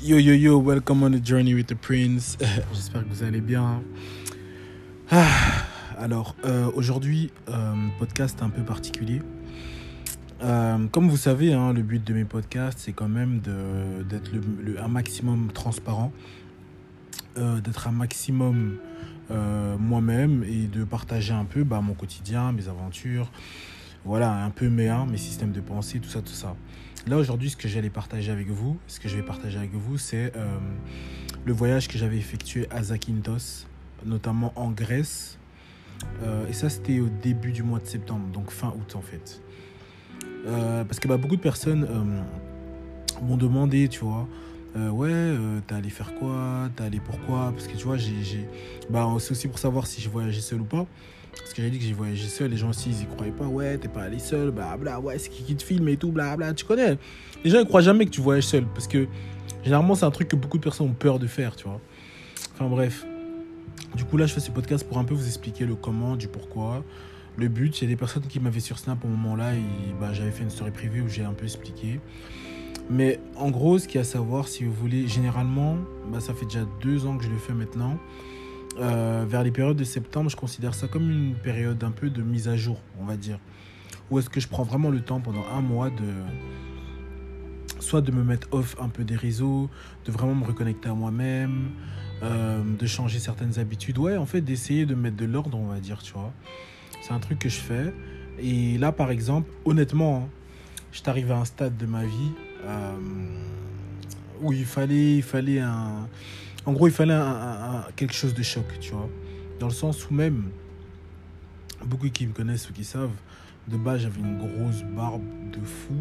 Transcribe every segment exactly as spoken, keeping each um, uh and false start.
Yo yo yo, welcome on the journey with the prince. J'espère que vous allez bien. Ah, alors, euh, aujourd'hui, euh, podcast un peu particulier. Euh, comme vous savez, hein, le but de mes podcasts, c'est quand même de, d'être le, le, un maximum transparent, euh, d'être un maximum euh, moi-même et de partager un peu bah, mon quotidien, mes aventures, voilà, un peu mes, hein, mes systèmes de pensée, tout ça, tout ça. Là, aujourd'hui, ce que j'allais partager avec vous, ce que je vais partager avec vous, c'est euh, le voyage que j'avais effectué à Zakynthos, notamment en Grèce. Euh, et ça, c'était au début du mois de septembre, donc fin août en fait. Euh, parce que bah, beaucoup de personnes euh, m'ont demandé, tu vois, euh, ouais, euh, t'es allé faire quoi, t'es allé pourquoi, parce que tu vois, j'ai, j'ai... Bah, c'est aussi pour savoir si j'ai voyagé seul ou pas. Parce que j'ai dit que j'ai voyagé seul, les gens aussi ils y croyaient pas, ouais, t'es pas allé seul, blabla, ouais, c'est qui qui te filme et tout, blabla, tu connais. Les gens ils croient jamais que tu voyages seul, parce que généralement c'est un truc que beaucoup de personnes ont peur de faire, tu vois. Enfin bref. Du coup là je fais ce podcast pour un peu vous expliquer le comment, du pourquoi, le but. Il y a des personnes qui m'avaient sur Snap au moment là, et bah, j'avais fait une story privée où j'ai un peu expliqué. Mais en gros, ce qu'il y a à savoir, si vous voulez, généralement, bah, ça fait déjà deux ans que je le fais maintenant. Euh, vers les périodes de septembre, je considère ça comme une période un peu de mise à jour, on va dire. Où est-ce que je prends vraiment le temps pendant un mois de... soit de me mettre off un peu des réseaux, de vraiment me reconnecter à moi-même, euh, de changer certaines habitudes. Ouais, en fait, d'essayer de mettre de l'ordre, on va dire, tu vois. C'est un truc que je fais. Et là, par exemple, honnêtement, hein, je suis arrivé à un stade de ma vie euh, où il fallait, il fallait un... En gros, il fallait un, un, un, quelque chose de choc, tu vois. Dans le sens où même, beaucoup qui me connaissent ou qui savent, de base, j'avais une grosse barbe de fou.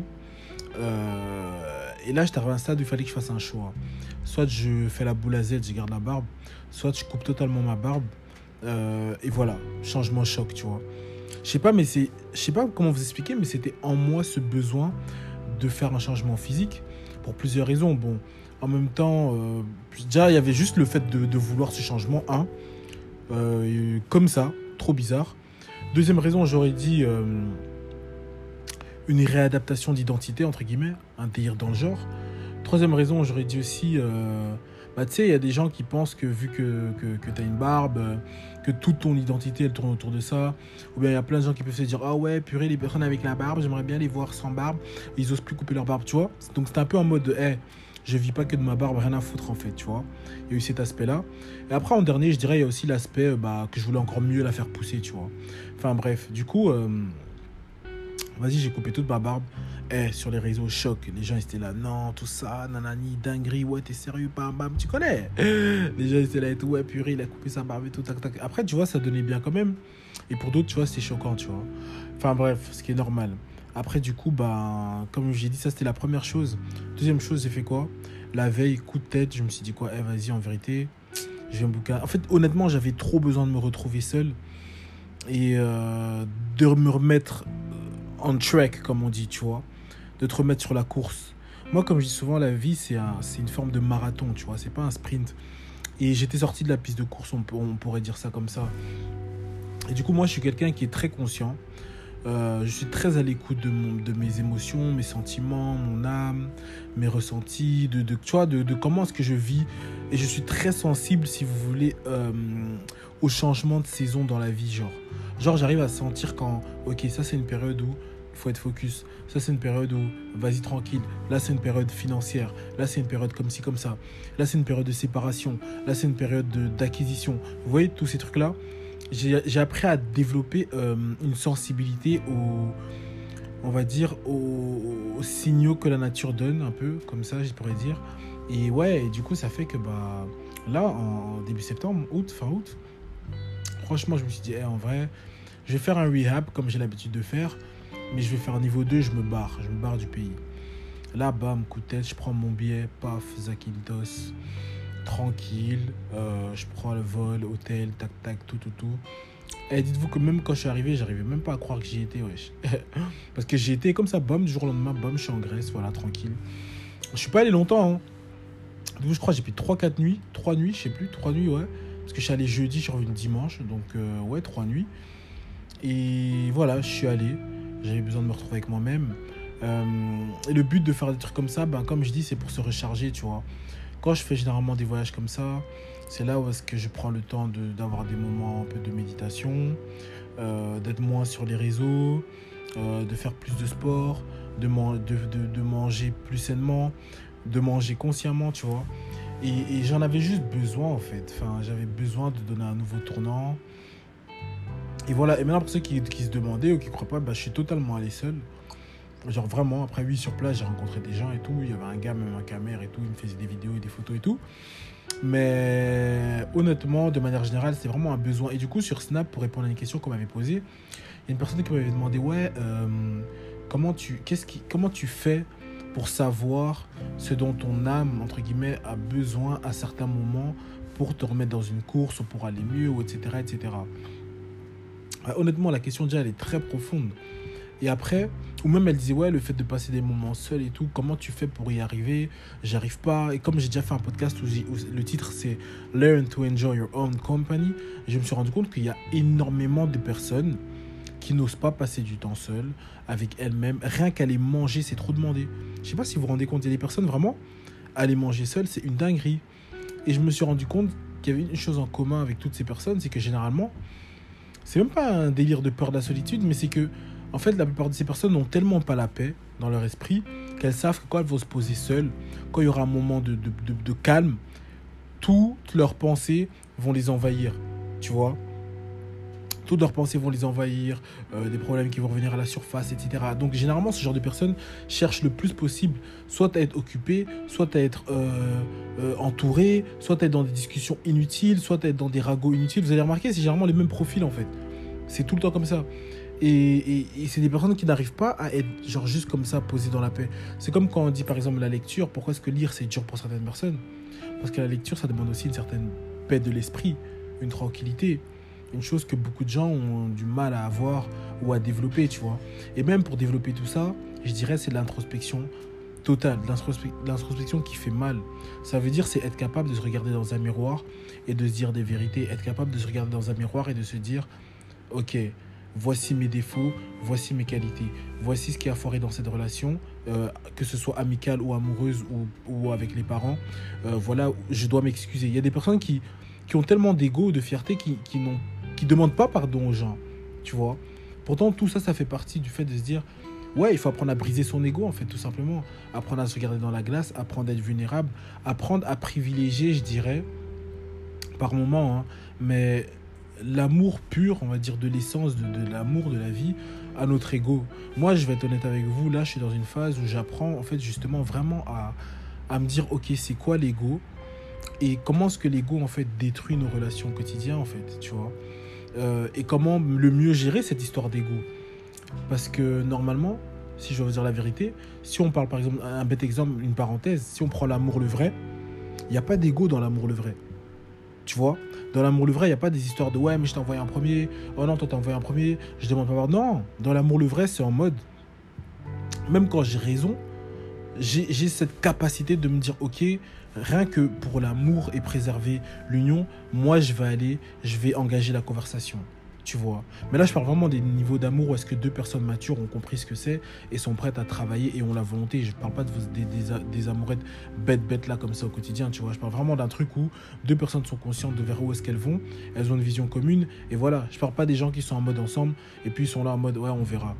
Euh, et là, j'étais arrivé à un stade où il fallait que je fasse un choix. Soit je fais la boule à Z, je garde la barbe. Soit je coupe totalement ma barbe. Euh, et voilà, changement choc, tu vois. Je sais pas, mais c'est... Je sais pas comment vous expliquer, mais c'était en moi ce besoin de faire un changement physique. Pour plusieurs raisons. Bon... En même temps, euh, déjà, il y avait juste le fait de, de vouloir ce changement, un, euh, comme ça, trop bizarre. Deuxième raison, j'aurais dit euh, une réadaptation d'identité, entre guillemets, un délire dans le genre. Troisième raison, j'aurais dit aussi, euh, bah, tu sais, il y a des gens qui pensent que vu que, que, que tu as une barbe, euh, que toute ton identité, elle tourne autour de ça. Ou bien il y a plein de gens qui peuvent se dire, ah ouais, purée, les personnes avec la barbe, j'aimerais bien les voir sans barbe. Ils osent plus couper leur barbe, tu vois. Donc c'était un peu en mode, hé, hey, je vis pas que de ma barbe, rien à foutre en fait, tu vois. Il y a eu cet aspect-là. Et après, en dernier, je dirais, il y a aussi l'aspect bah, que je voulais encore mieux la faire pousser, tu vois. Enfin bref, du coup, euh, vas-y, j'ai coupé toute ma barbe. Eh, sur les réseaux, choc. Les gens étaient là, non, tout ça, nanani, dinguerie, ouais, t'es sérieux, bam, bam, tu connais. Les gens étaient là et tout, ouais, purée, il a coupé sa barbe et tout, tac, tac. Après, tu vois, ça donnait bien quand même. Et pour d'autres, tu vois, c'était choquant, tu vois. Enfin bref, ce qui est normal. Après, du coup, bah, comme j'ai dit, ça, c'était la première chose. Deuxième chose, j'ai fait quoi? La veille, coup de tête, je me suis dit quoi? Eh, vas-y, en vérité, je vais me bouquin. En fait, honnêtement, j'avais trop besoin de me retrouver seul et euh, de me remettre on track, comme on dit, tu vois. De te remettre sur la course. Moi, comme je dis souvent, la vie, c'est, un, c'est une forme de marathon, tu vois. C'est pas un sprint. Et j'étais sorti de la piste de course, on, on pourrait dire ça comme ça. Et du coup, moi, je suis quelqu'un qui est très conscient. Euh, je suis très à l'écoute de, mon, de mes émotions, mes sentiments, mon âme, mes ressentis, de, de, tu vois, de, de comment est-ce que je vis. Et je suis très sensible, si vous voulez, euh, aux changements de saison dans la vie. Genre, genre j'arrive à sentir quand, ok, ça c'est une période où il faut être focus. Ça c'est une période où, vas-y tranquille. Là c'est une période financière. Là c'est une période comme ci, comme ça. Là c'est une période de séparation. Là c'est une période de, d'acquisition. Vous voyez tous ces trucs-là? J'ai, j'ai appris à développer euh, une sensibilité aux, on va dire, aux, aux signaux que la nature donne, un peu, comme ça, je pourrais dire. Et ouais, et du coup, ça fait que, bah, là, en début septembre, août, fin août, franchement, je me suis dit, hey, en vrai, je vais faire un rehab, comme j'ai l'habitude de faire, mais je vais faire un niveau deux, je me barre, je me barre du pays. Là, bam, coup de tête, je prends mon billet, paf, Zakynthos, tranquille, euh, je prends le vol, hôtel, tac tac, tout tout tout. Et dites-vous que même quand je suis arrivé, j'arrivais même pas à croire que j'y étais, wesh. Parce que j'y étais comme ça, bam, du jour au lendemain, bam, je suis en Grèce, voilà, tranquille. Je suis pas allé longtemps, hein. Du coup, je crois que j'ai pris trois quatre nuits, trois nuits, je sais plus, trois nuits, ouais. Parce que je suis allé jeudi, je suis revenu dimanche, donc euh, ouais, trois nuits. Et voilà, je suis allé, j'avais besoin de me retrouver avec moi-même. Euh, et le but de faire des trucs comme ça, ben, comme je dis, c'est pour se recharger, tu vois. Quand je fais généralement des voyages comme ça, c'est là où est-ce que je prends le temps de, d'avoir des moments un peu de méditation, euh, d'être moins sur les réseaux, euh, de faire plus de sport, de, man- de, de, de manger plus sainement, de manger consciemment, tu vois. Et, et j'en avais juste besoin, en fait. Enfin, j'avais besoin de donner un nouveau tournant. Et voilà. Et maintenant, pour ceux qui, qui se demandaient ou qui ne croient pas, bah, je suis totalement allé seul. Genre vraiment, après oui, sur place, j'ai rencontré des gens et tout. Il y avait un gars, même un caméra et tout. Il me faisait des vidéos et des photos et tout. Mais honnêtement, de manière générale, c'est vraiment un besoin. Et du coup, sur Snap, pour répondre à une question qu'on m'avait posée, il y a une personne qui m'avait demandé, ouais, euh, comment, tu, qu'est-ce qui, comment tu fais pour savoir ce dont ton âme, entre guillemets, a besoin à certains moments pour te remettre dans une course ou pour aller mieux, ou et cetera, et cetera. Euh, honnêtement, la question déjà, elle est très profonde. Et après, ou même elle disait, ouais, le fait de passer des moments seuls et tout, comment tu fais pour y arriver? J'arrive pas. Et comme j'ai déjà fait un podcast où, j'ai, où le titre c'est Learn to Enjoy Your Own Company, je me suis rendu compte qu'il y a énormément de personnes qui n'osent pas passer du temps seules avec elles-mêmes. Rien qu'aller manger, c'est trop demandé. Je sais pas si vous vous rendez compte, il y a des personnes vraiment, aller manger seul, c'est une dinguerie. Et je me suis rendu compte qu'il y avait une chose en commun avec toutes ces personnes, c'est que généralement, c'est même pas un délire de peur de la solitude, mais c'est que en fait, la plupart de ces personnes n'ont tellement pas la paix dans leur esprit qu'elles savent que quand elles vont se poser seules, quand il y aura un moment de, de, de, de calme, toutes leurs pensées vont les envahir, tu vois. Toutes leurs pensées vont les envahir, euh, des problèmes qui vont revenir à la surface, et cetera. Donc, généralement, ce genre de personnes cherchent le plus possible soit à être occupées, soit à être euh, euh, entourées, soit à être dans des discussions inutiles, soit à être dans des ragots inutiles. Vous allez remarquer, c'est généralement les mêmes profils, en fait. C'est tout le temps comme ça. Et, et, et c'est des personnes qui n'arrivent pas à être genre juste comme ça, posées dans la paix. C'est comme quand on dit par exemple la lecture. Pourquoi est-ce que lire c'est dur pour certaines personnes? Parce que la lecture ça demande aussi une certaine paix de l'esprit, une tranquillité, une chose que beaucoup de gens ont du mal à avoir ou à développer, tu vois. Et même pour développer tout ça, je dirais c'est de l'introspection totale, de l'introspe- de l'introspection qui fait mal. Ça veut dire c'est être capable de se regarder dans un miroir et de se dire des vérités, être capable de se regarder dans un miroir et de se dire ok, voici mes défauts, voici mes qualités, voici ce qui a foiré dans cette relation, euh, que ce soit amicale ou amoureuse ou, ou avec les parents. Euh, voilà, je dois m'excuser. Il y a des personnes qui, qui ont tellement d'ego, de fierté, qui qui n'ont, qui demandent pas pardon aux gens, tu vois. Pourtant, tout ça, ça fait partie du fait de se dire, ouais, il faut apprendre à briser son ego, en fait, tout simplement. Apprendre à se regarder dans la glace, apprendre à être vulnérable, apprendre à privilégier, je dirais, par moment, hein, mais l'amour pur, on va dire, de l'essence, de, de l'amour de la vie à notre ego. Moi, je vais être honnête avec vous, là, je suis dans une phase où j'apprends, en fait, justement, vraiment à, à me dire, ok, c'est quoi l'ego et comment est-ce que l'ego, en fait, détruit nos relations quotidiennes, en fait, tu vois. Euh, et comment le mieux gérer cette histoire d'ego. Parce que, normalement, si je dois vous dire la vérité, si on parle, par exemple, un bête exemple, une parenthèse, si on prend l'amour le vrai, il n'y a pas d'ego dans l'amour le vrai. Tu vois, dans l'amour le vrai, il n'y a pas des histoires de ouais, mais je t'ai envoyé un premier. Oh non, toi t'as envoyé un premier. Je demande pas voir. Non, dans l'amour le vrai, c'est en mode. Même quand j'ai raison, j'ai, j'ai cette capacité de me dire ok, rien que pour l'amour et préserver l'union, moi je vais aller, je vais engager la conversation. Tu vois. Mais là, je parle vraiment des niveaux d'amour où est-ce que deux personnes matures ont compris ce que c'est et sont prêtes à travailler et ont la volonté. Je ne parle pas de vos, des, des, des amourettes bêtes, bêtes là comme ça au quotidien, tu vois. Je parle vraiment d'un truc où deux personnes sont conscientes de vers où est-ce qu'elles vont, elles ont une vision commune et voilà. Je ne parle pas des gens qui sont en mode ensemble et puis ils sont là en mode ouais, on verra.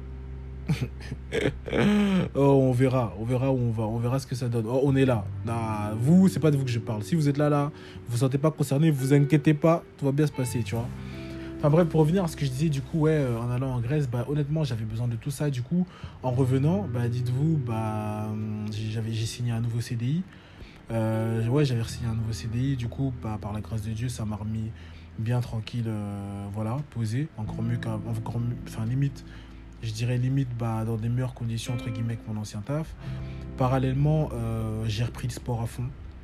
Oh, on verra, on verra où on va, on verra ce que ça donne. Oh, on est là. Nah, vous, c'est pas de vous que je parle. Si vous êtes là, là, vous vous sentez pas concerné, vous inquiétez pas, tout va bien se passer, tu vois. Enfin bref, pour revenir à ce que je disais, du coup, ouais, euh, en allant en Grèce, bah, honnêtement, j'avais besoin de tout ça. Du coup, en revenant, bah, dites-vous, bah, j'ai, j'avais, j'ai signé un nouveau C D I. Euh, ouais, j'avais signé un nouveau C D I. Du coup, bah, par la grâce de Dieu, ça m'a remis bien tranquille, euh, voilà, posé. Encore mieux qu'un, encore mieux, enfin, limite, je dirais limite, bah, dans des meilleures conditions, entre guillemets, que mon ancien taf. Parallèlement, euh, j'ai repris le sport à fond.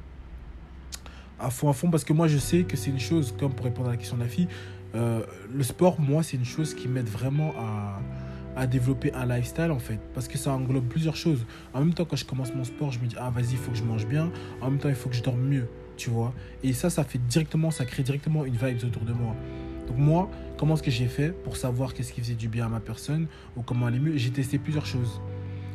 À fond, à fond, parce que moi, je sais que c'est une chose, comme pour répondre à la question de la fille, Euh, le sport, moi, c'est une chose qui m'aide vraiment à, à développer un lifestyle, en fait. Parce que ça englobe plusieurs choses. En même temps, quand je commence mon sport, je me dis, ah, vas-y, il faut que je mange bien. En même temps, il faut que je dorme mieux, tu vois. Et ça, ça fait directement, ça crée directement une vibe autour de moi. Donc moi, comment est-ce que j'ai fait pour savoir qu'est-ce qui faisait du bien à ma personne ou comment aller mieux? J'ai testé plusieurs choses.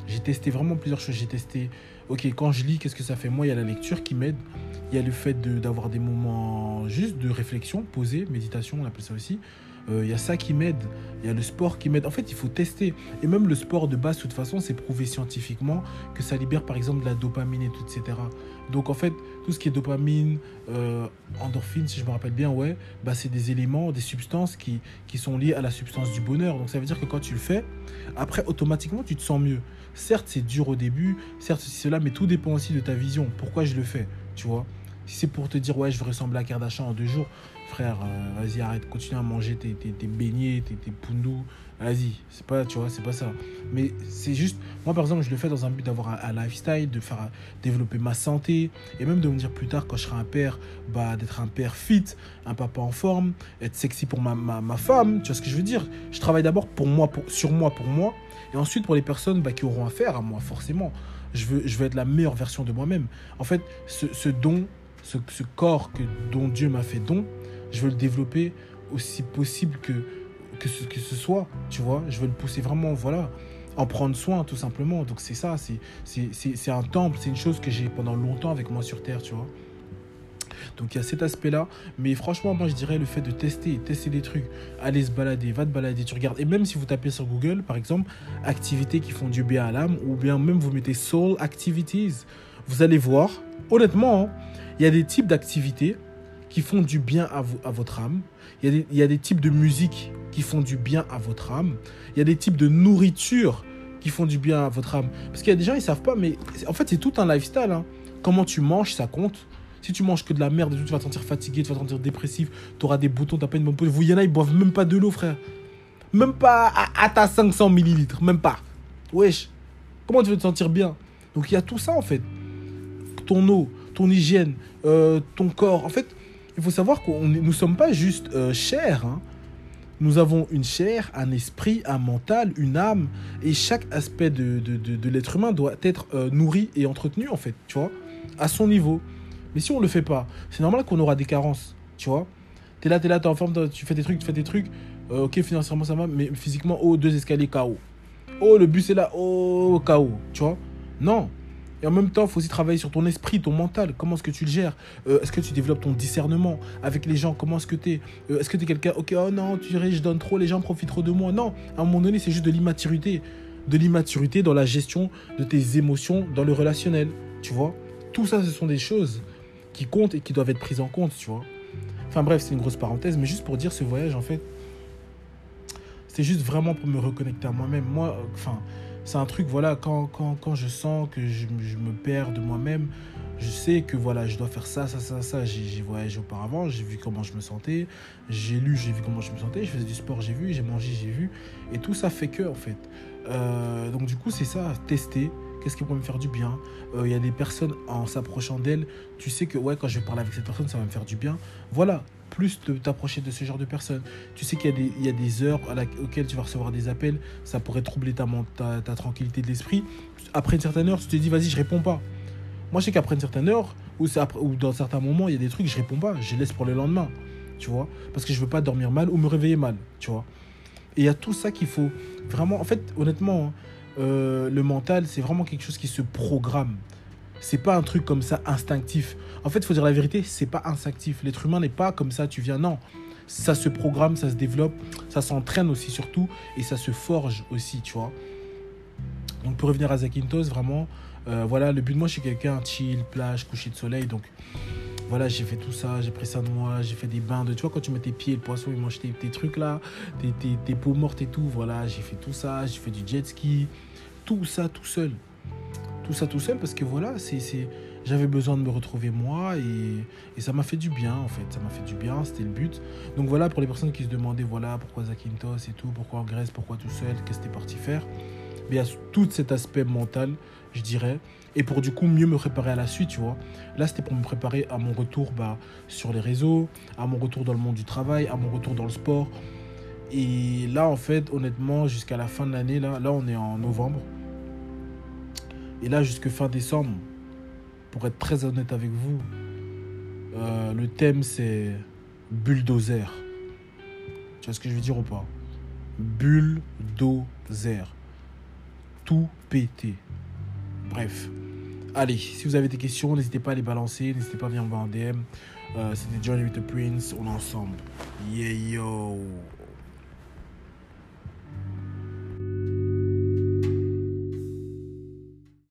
J'ai testé vraiment plusieurs choses. J'ai testé, ok, quand je lis, qu'est-ce que ça fait? Moi, il y a la lecture qui m'aide. Il y a le fait de, d'avoir des moments juste de réflexion, posée, méditation, on appelle ça aussi. Euh, Il y a ça qui m'aide. Il y a le sport qui m'aide. En fait, il faut tester. Et même le sport de base, de toute façon, c'est prouvé scientifiquement que ça libère, par exemple, de la dopamine et tout, et cetera. Donc, en fait, tout ce qui est dopamine, euh, endorphine, si je me rappelle bien, ouais, bah, c'est des éléments, des substances qui, qui sont liées à la substance du bonheur. Donc, ça veut dire que quand tu le fais, après, automatiquement, tu te sens mieux. Certes, c'est dur au début, certes, c'est cela, mais tout dépend aussi de ta vision. Pourquoi je le fais, tu vois? Si c'est pour te dire, ouais, je veux ressembler à Kardashian en deux jours, frère, euh, vas-y, arrête, continue à manger tes, tes, tes beignets, tes, tes poundous, vas-y, c'est pas, tu vois, c'est pas ça. Mais c'est juste, moi, par exemple, je le fais dans un but d'avoir un, un lifestyle, de faire développer ma santé, et même de me dire plus tard, quand je serai un père, bah, d'être un père fit, un papa en forme, être sexy pour ma, ma, ma femme, tu vois ce que je veux dire? Je travaille d'abord pour moi, pour, sur moi, pour moi, et ensuite pour les personnes bah, qui auront affaire à moi, forcément. Je veux, je veux être la meilleure version de moi-même. En fait, ce, ce don, ce, ce corps que, dont Dieu m'a fait don, je veux le développer aussi possible que, que, ce, que ce soit, tu vois. Je veux le pousser vraiment, voilà, en prendre soin, tout simplement. Donc c'est ça, c'est, c'est, c'est, c'est un temple, c'est une chose que j'ai pendant longtemps avec moi sur Terre, tu vois. Donc il y a cet aspect-là. Mais franchement, moi je dirais le fait de tester, tester des trucs, aller se balader, va te balader, tu regardes. Et même si vous tapez sur Google, par exemple, activités qui font du bien à l'âme, ou bien même vous mettez Soul Activities, vous allez voir, honnêtement, hein, il y a des types d'activités qui font du bien à, vous, à votre âme. Il y, a des, il y a des types de musique qui font du bien à votre âme. Il y a des types de nourriture qui font du bien à votre âme. Parce qu'il y a des gens, ils ne savent pas, mais en fait, c'est tout un lifestyle. Hein. Comment tu manges, ça compte. Si tu manges que de la merde, tu vas te sentir fatigué, tu vas te sentir dépressif, tu auras des boutons, tu n'as pas une bonne peau. Vous, il y en a, ils boivent même pas de l'eau, frère. Même pas à, à ta cinq cents millilitres, même pas. Wesh, comment tu veux te sentir bien? Donc il y a tout ça, en fait. Ton eau, ton hygiène, euh, ton corps. En fait, il faut savoir que nous ne sommes pas juste euh, chair. Hein. Nous avons une chair, un esprit, un mental, une âme. Et chaque aspect de, de, de, de l'être humain doit être euh, nourri et entretenu, en fait, tu vois, à son niveau. Mais si on ne le fait pas, c'est normal qu'on aura des carences, tu vois. T'es là, t'es là, t'es en forme, tu fais des trucs, tu fais des trucs. Euh, ok, financièrement, ça va, mais physiquement, oh, deux escaliers K O. Oh, le bus est là, oh, K O, tu vois. Non. Et en même temps, il faut aussi travailler sur ton esprit, ton mental. Comment est-ce que tu le gères? euh, Est-ce que tu développes ton discernement avec les gens? Comment est-ce que tu es euh, Est-ce que tu es quelqu'un, ok, oh non, tu dirais, je donne trop, les gens profitent trop de moi. Non, à un moment donné, c'est juste de l'immaturité. De l'immaturité dans la gestion de tes émotions, dans le relationnel, tu vois. Tout ça, ce sont des choses qui comptent et qui doivent être prises en compte, tu vois. Enfin bref, c'est une grosse parenthèse, mais juste pour dire, ce voyage, en fait, c'est juste vraiment pour me reconnecter à moi-même. Moi, enfin... Euh, c'est un truc, voilà, quand, quand, quand je sens que je, je me perds de moi-même, je sais que, voilà, je dois faire ça, ça, ça, ça. J'ai, j'ai voyagé auparavant, j'ai vu comment je me sentais, j'ai lu, j'ai vu comment je me sentais, je faisais du sport, j'ai vu, j'ai mangé, j'ai vu. Et tout ça fait que, en fait. Euh, donc, du coup, c'est ça, tester. Qu'est-ce qui pourrait me faire du bien? Il euh, y a des personnes, en s'approchant d'elles, tu sais que, ouais, quand je vais parler avec cette personne, ça va me faire du bien. Voilà. Plus de t'approcher de ce genre de personnes. Tu sais qu'il y a des, il y a des heures à la, auxquelles tu vas recevoir des appels, ça pourrait troubler ta, ta, ta tranquillité de l'esprit. Après une certaine heure, tu te dis, vas-y, je réponds pas. Moi, je sais qu'après une certaine heure, ou, après, ou dans certains moments, il y a des trucs, je réponds pas, je laisse pour le lendemain, tu vois, parce que je veux pas dormir mal ou me réveiller mal, tu vois. Et il y a tout ça qu'il faut vraiment, en fait, honnêtement, euh, le mental, c'est vraiment quelque chose qui se programme. C'est pas un truc comme ça instinctif. En fait, il faut dire la vérité, c'est pas instinctif. L'être humain n'est pas comme ça, tu viens, non. Ça se programme, ça se développe, ça s'entraîne aussi surtout, et ça se forge aussi, tu vois. Donc pour revenir à Zakynthos, vraiment, euh, voilà, le but de moi, je suis quelqu'un chill, plage, coucher de soleil, donc voilà, j'ai fait tout ça, j'ai pris ça de moi, j'ai fait des bains de... Tu vois, quand tu mets tes pieds, le poisson, il mange tes, tes trucs là, tes, tes, tes peaux mortes et tout, voilà, j'ai fait tout ça, j'ai fait du jet ski, tout ça tout seul. Tout ça tout seul parce que voilà, c'est, c'est... j'avais besoin de me retrouver moi et, et ça m'a fait du bien en fait, ça m'a fait du bien, c'était le but. Donc voilà, pour les personnes qui se demandaient, voilà, pourquoi Zakynthos et tout, pourquoi en Grèce, pourquoi tout seul, qu'est-ce que t'es parti faire, mais il y a tout cet aspect mental, je dirais, et pour du coup mieux me préparer à la suite, tu vois. Là, c'était pour me préparer à mon retour bah, sur les réseaux, à mon retour dans le monde du travail, à mon retour dans le sport. Et là, en fait, honnêtement, jusqu'à la fin de l'année, là, là on est en novembre, et là, jusque fin décembre, pour être très honnête avec vous, euh, le thème, c'est bulldozer. Tu vois ce que je veux dire ou pas? Bulldozer. tout péter. Bref. Allez, si vous avez des questions, n'hésitez pas à les balancer. N'hésitez pas à venir me voir en D M. Euh, C'était Journey with the Prince. On est ensemble. Yeah, yo.